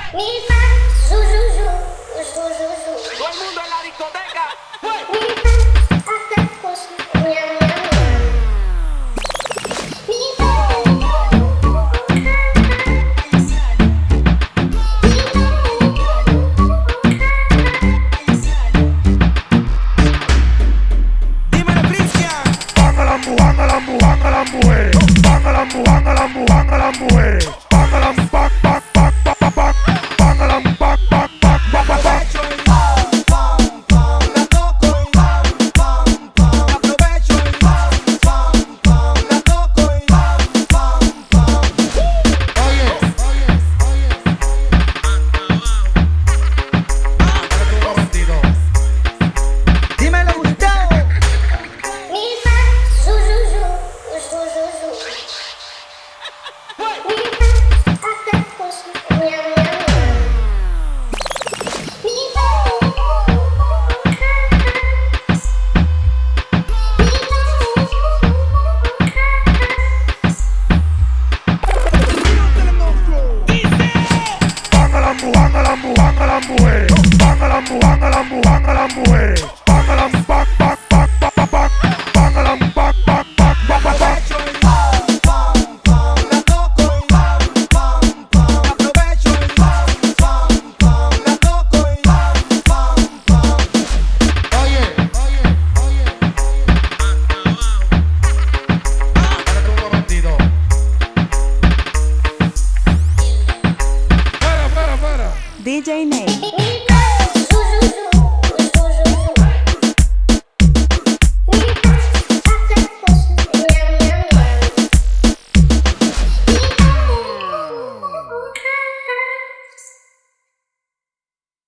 Mi fa, su, su, su, su, su, su. Todo el mundo en la discoteca. Mi fa, hace cosas, ñam, ñam, ñam. Mi fa, Dímelo, Cristian. Bangalambu, bangalambu, bangalambu, bangalambu, bangalambu, bangalambu, bangalambu, back, back, back, back, back, back, bangalambu, back, back, back, back, back, back. La toco y aprovecho y la toco y Oye, espérate un momentito. dímelo, Gustavo. mi fa, su, su, su, su, su, su. Mi fa, hace cosas, ñam, ñam, ñam. Mi fa, Bangalambu, bangalambu, bangalambu, bangalambu, bangalambu, bangalambu, bangalambu, back, back, back, back, back, back, bangalambu, back, back, back, back, back, back. La toco y aprovecho y la toco y Oye, espérate un momentito. DJ Nate. mi